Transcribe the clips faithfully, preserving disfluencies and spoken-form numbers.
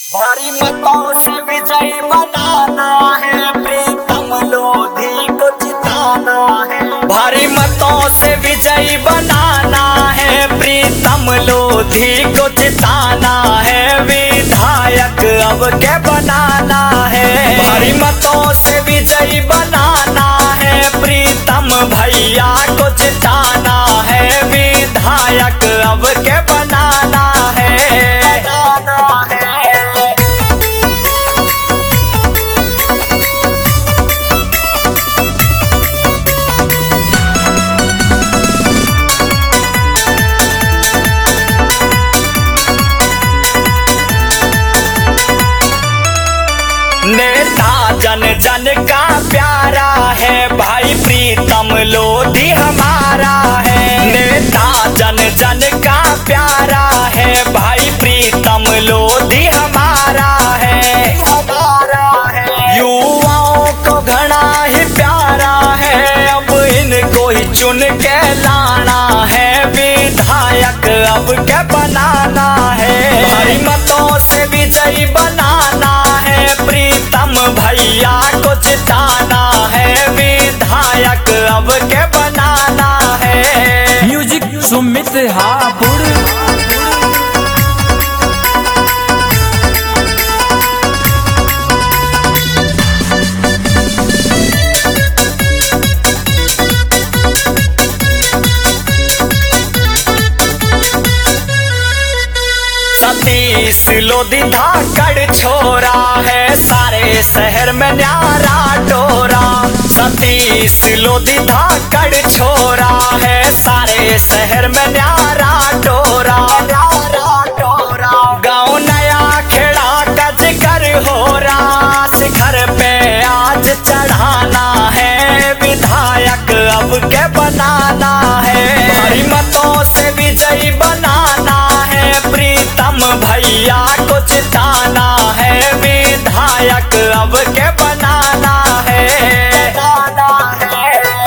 भारी मतों से विजयी बनाना है, प्रीतम लोधी को जिताना है। भारी मतों से विजयी बनाना है, प्रीतम लोधी को जिताना है। विधायक अब के बनाना है, भारी मतों से विजयी बनाना है। प्रीतम भैया को जिताना है, विधायक अब के बनाना है। नेता जन जन का प्यारा है, भाई प्रीतम लोधी हमारा है। नेता जन जन का प्यारा है, भाई प्रीतम लोधी हमारा है, हमारा है। युवाओं को घना ही प्यारा है, अब इनको ही चुन के लाना है। विधायक अब के बनाना है, भारी मतों से विजयी बनाना है। प्रीतम भैया को जिताना है, विधायक अब के बनाना है। म्यूजिक सुमित हापुड़। सतीश लोधी धाकड़ छोरा है, सारे शहर में न्यारा टोरा। सतीश लोधी धाकड़ छोरा है, सारे शहर में न्यारा टोरा। गाँव नया खेड़ा का जिक्र हो रहा, शिखर पे आज चढ़ाना है। विधायक अब के बनाना है, भारी मतों से विजयी बनाना है। प्रीतम भैया को जिताना है, विधायक अब के बनाना है, बनाना है।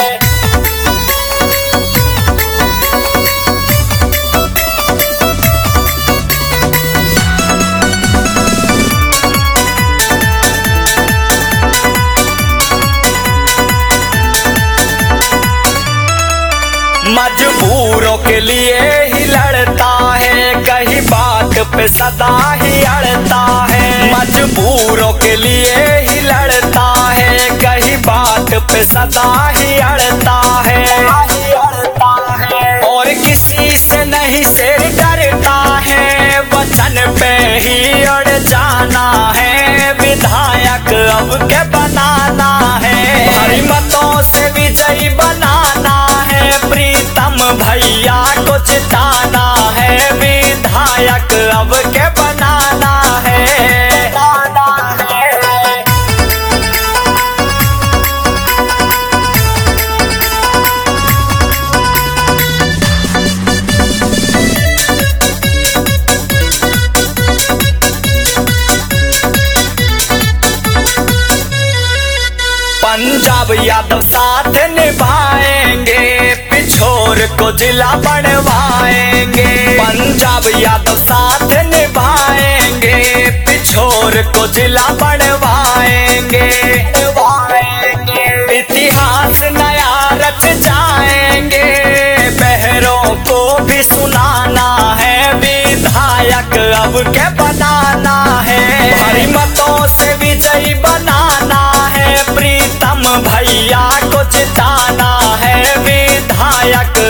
मजबूरों के लिए ही लड़ता है, कहीं बात पे सदा ही अड़ता है। मजबूरों के लिए ही लड़ता है, कहीं बात पे सदा ही अड़ता है, और किसी से नहीं से डरता है। वचन पे ही अड़ जाना है, विधायक अब के बनाना है। भारी मतों से विजयी बनाना है, प्रीतम भैया को जिताना है। विधायक अब के बनाना है, बनाना है। पंजाब यादव साथ निभाएंगे, पिछोर को जिला बनवाएंगे। पंजाब यादव साथ निभाएंगे, पिछोर को जिला बनवाएंगे। इतिहास नया रच जाएंगे, बहरों को भी सुनाना है। विधायक अब के बनाना है, भारी मतों से विजयी बनाना है। प्रीतम भैया को जिताना है, विधायक